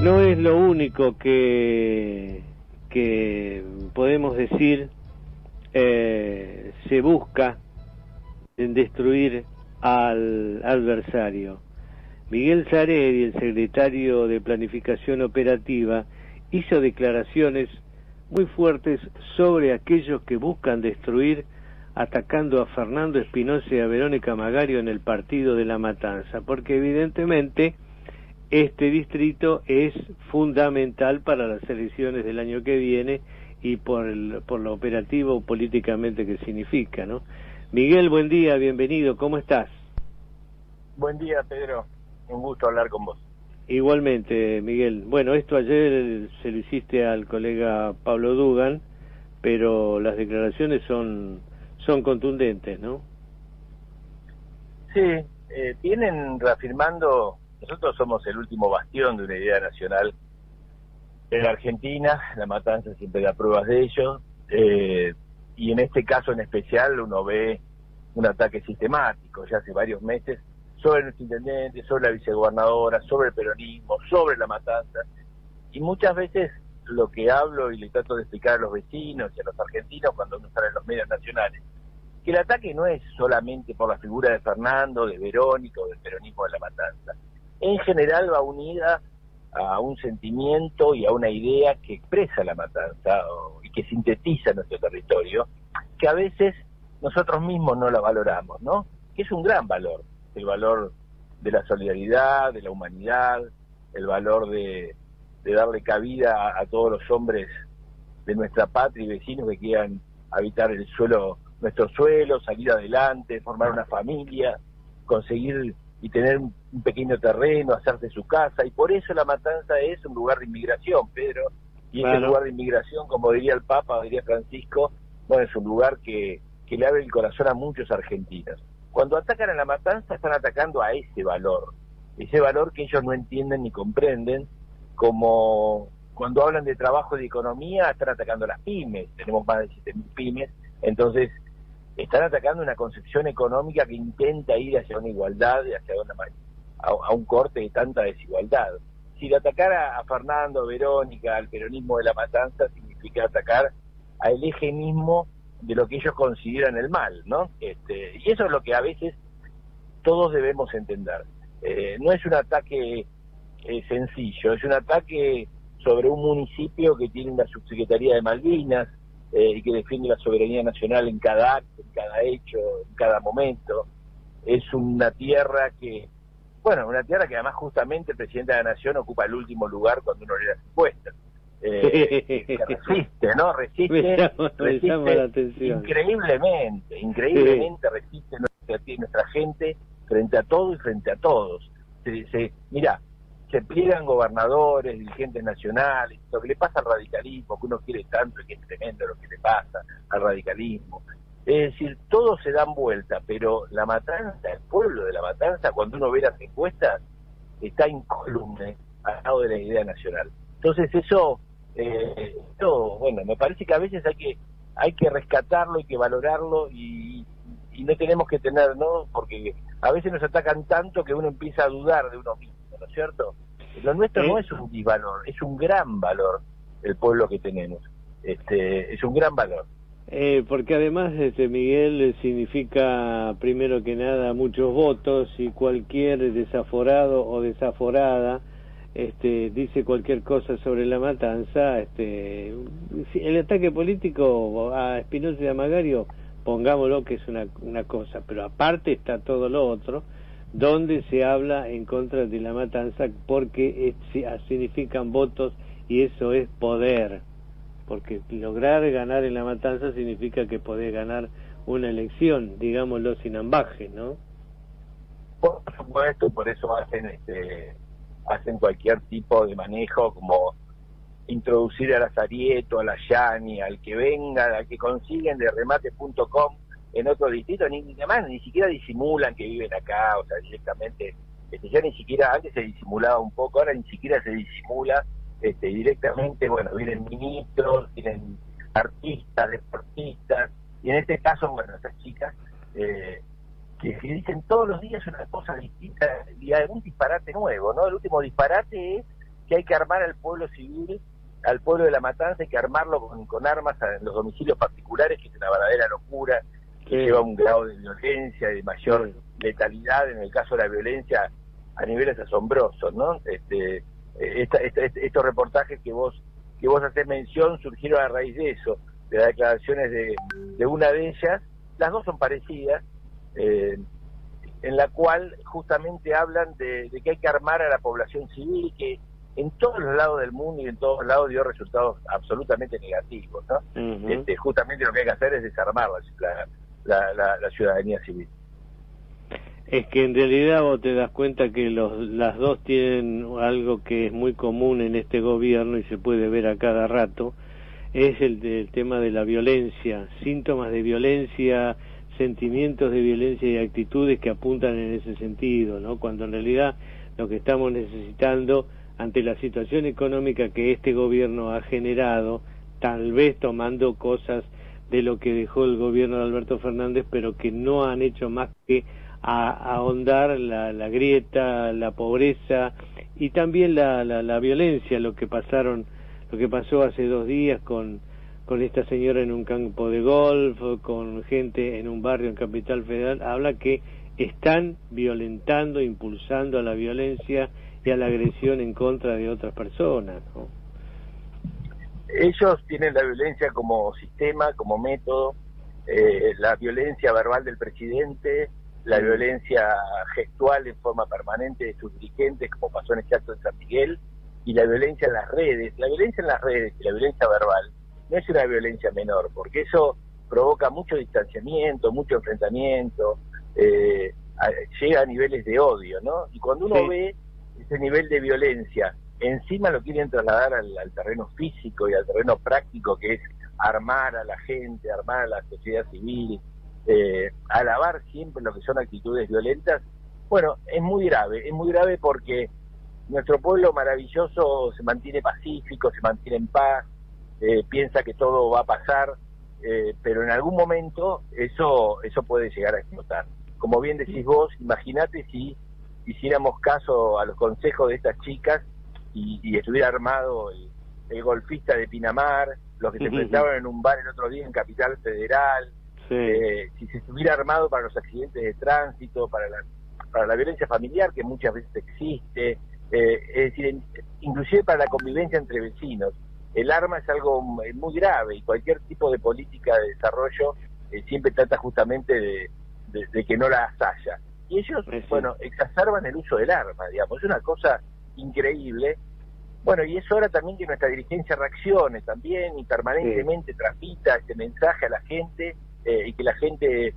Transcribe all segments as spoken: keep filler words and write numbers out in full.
No es lo único que, que podemos decir eh, se busca en destruir al adversario. Miguel Sareri, el secretario de Planificación Operativa, hizo declaraciones muy fuertes sobre aquellos que buscan destruir, atacando a Fernando Espinosa y a Verónica Magario en el partido de La Matanza, porque evidentemente este distrito es fundamental para las elecciones del año que viene y por el, por lo operativo políticamente que significa, ¿no? Miguel, buen día, bienvenido, ¿cómo estás? Buen día, Pedro, un gusto hablar con vos. Igualmente, Miguel. Bueno, esto ayer se lo hiciste al colega Pablo Dugan, pero las declaraciones son son contundentes, ¿no? Sí, eh, vienen reafirmando. Nosotros somos el último bastión de una idea nacional en la Argentina. La Matanza siempre da pruebas de ello, eh, y en este caso en especial uno ve un ataque sistemático ya hace varios meses sobre nuestro intendente, sobre la vicegobernadora, sobre el peronismo, sobre La Matanza, y muchas veces lo que hablo y le trato de explicar a los vecinos y a los argentinos cuando uno sale en los medios nacionales, que el ataque no es solamente por la figura de Fernando, de Verónica o del peronismo de La Matanza. En general va unida a un sentimiento y a una idea que expresa La Matanza o, y que sintetiza nuestro territorio, que a veces nosotros mismos no la valoramos, ¿no? Que es un gran valor, el valor de la solidaridad, de la humanidad, el valor de, de darle cabida a, a todos los hombres de nuestra patria y vecinos que quieran habitar el suelo, nuestro suelo, salir adelante, formar una familia, conseguir y tener un, un pequeño terreno, hacerse su casa, y por eso La Matanza es un lugar de inmigración, Pedro, y claro. Ese lugar de inmigración, como diría el Papa, diría Francisco, bueno, es un lugar que, que le abre el corazón a muchos argentinos. Cuando atacan a La Matanza están atacando a ese valor, ese valor que ellos no entienden ni comprenden, como cuando hablan de trabajo y de economía están atacando a las pymes, tenemos más de siete mil pymes, entonces están atacando una concepción económica que intenta ir hacia una igualdad y hacia una, a, a un corte de tanta desigualdad. Si de atacar a, a Fernando, Verónica, al peronismo de La Matanza significa atacar al eje mismo de lo que ellos consideran el mal, ¿no? Este, y eso es lo que a veces todos debemos entender. Eh, no es un ataque eh, sencillo, es un ataque sobre un municipio que tiene una subsecretaría de Malvinas eh, y que defiende la soberanía nacional en cada acto, en cada hecho, en cada momento. Es una tierra que, bueno, una tierra que además justamente el presidente de la Nación ocupa el último lugar cuando uno le da encuestas. Eh, que resiste, ¿no? Resiste, me llama, resiste me llama la atención. increíblemente, increíblemente sí. resiste nuestra, nuestra gente frente a todo y frente a todos. Se, se, mira, se pliegan gobernadores, dirigentes nacionales, lo que le pasa al radicalismo, que uno quiere tanto y que es tremendo lo que le pasa al radicalismo. Es decir, todos se dan vuelta, pero La Matanza, el pueblo de La Matanza, cuando uno ve las encuestas, está incólume al lado de la idea nacional. Entonces eso, eh, eso, bueno, me parece que a veces hay que hay que rescatarlo, hay que valorarlo y, y no tenemos que tener, ¿no? Porque a veces nos atacan tanto que uno empieza a dudar de uno mismo, ¿no es cierto? Lo nuestro ¿Eh? no es un disvalor, es un gran valor el pueblo que tenemos, este, es un gran valor. Eh, porque además, este Miguel, significa primero que nada muchos votos, y cualquier desaforado o desaforada este, dice cualquier cosa sobre La Matanza, este, el ataque político a Espinosa y a Magario, pongámoslo que es una, una cosa, pero aparte está todo lo otro, donde se habla en contra de La Matanza porque es, significan votos y eso es poder, porque lograr ganar en La Matanza significa que podés ganar una elección, digámoslo sin ambaje, ¿no? Por supuesto, por eso hacen este hacen cualquier tipo de manejo, como introducir a la Sarieto, a la Yani, al que venga, al que consiguen de remate punto com en otro distrito, ni, ni demás, ni siquiera disimulan que viven acá, o sea, directamente, este, ya ni siquiera, antes se disimulaba un poco, ahora ni siquiera se disimula, este, directamente, bueno, vienen ministros, vienen artistas, deportistas, y en este caso, bueno, estas chicas, eh, que se dicen todos los días una cosa distinta y algún disparate nuevo, ¿no? El último disparate es que hay que armar al pueblo civil, al pueblo de La Matanza, hay que armarlo con, con armas en los domicilios particulares, que es una verdadera locura, que sí. lleva un grado de violencia, de mayor sí. letalidad, en el caso de la violencia, a niveles asombrosos, ¿no? Este, esta, esta, estos reportajes que vos que vos hacés mención surgieron a raíz de eso, de las declaraciones de, de una de ellas, las dos son parecidas, eh, en la cual justamente hablan de, de que hay que armar a la población civil, que en todos los lados del mundo y en todos lados dio resultados absolutamente negativos, ¿no? Uh-huh. Este, justamente lo que hay que hacer es desarmar la, la, la, la ciudadanía civil. Es que en realidad vos te das cuenta que los, las dos tienen algo que es muy común en este gobierno y se puede ver a cada rato, es el del tema de la violencia, síntomas de violencia, sentimientos de violencia y actitudes que apuntan en ese sentido, ¿no? Cuando en realidad lo que estamos necesitando ante la situación económica que este gobierno ha generado, tal vez tomando cosas de lo que dejó el gobierno de Alberto Fernández, pero que no han hecho más que a, a ahondar la, la grieta, la pobreza y también la, la, la violencia, lo que pasaron, lo que pasó hace dos días con, con esta señora en un campo de golf, con gente en un barrio en Capital Federal, habla que están violentando, impulsando a la violencia y a la agresión en contra de otras personas, ¿no? Ellos tienen la violencia como sistema, como método, eh, la violencia verbal del presidente, la mm. violencia gestual en forma permanente de sus dirigentes, como pasó en este acto de San Miguel, y la violencia en las redes. La violencia en las redes y la violencia verbal no es una violencia menor, porque eso provoca mucho distanciamiento, mucho enfrentamiento, eh, a, llega a niveles de odio, ¿no? Y cuando uno sí. ve ese nivel de violencia, encima lo quieren trasladar al, al terreno físico y al terreno práctico, que es armar a la gente, armar a la sociedad civil, eh, alabar siempre lo que son actitudes violentas. Bueno, es muy grave, es muy grave porque nuestro pueblo maravilloso se mantiene pacífico, se mantiene en paz, eh, piensa que todo va a pasar, eh, pero en algún momento eso eso puede llegar a explotar. Como bien decís vos, imagínate si hiciéramos caso a los consejos de estas chicas y, y estuviera armado el, el golfista de Pinamar, los que se enfrentaron en un bar el otro día en Capital Federal, sí. eh, si se estuviera armado para los accidentes de tránsito, para la, para la violencia familiar que muchas veces existe, eh, es decir, inclusive para la convivencia entre vecinos. El arma es algo muy grave y cualquier tipo de política de desarrollo eh, siempre trata justamente de, de, de que no las haya. Y ellos, sí. bueno, exacerban el uso del arma, digamos, es una cosa increíble. Bueno, y es hora también que nuestra dirigencia reaccione también y permanentemente sí. transmita este mensaje a la gente eh, y que la gente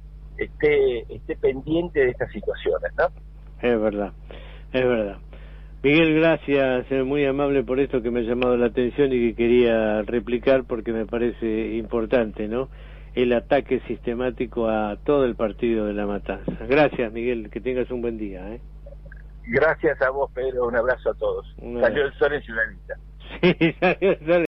esté esté pendiente de estas situaciones, ¿no? Es verdad, es verdad. Miguel, gracias, es muy amable por esto que me ha llamado la atención y que quería replicar porque me parece importante, ¿no? El ataque sistemático a todo el partido de La Matanza. Gracias, Miguel, que tengas un buen día, ¿eh? Gracias a vos, Pedro, un abrazo a todos. Salió el sol en Ciudad Vista. Sí, salió el sol.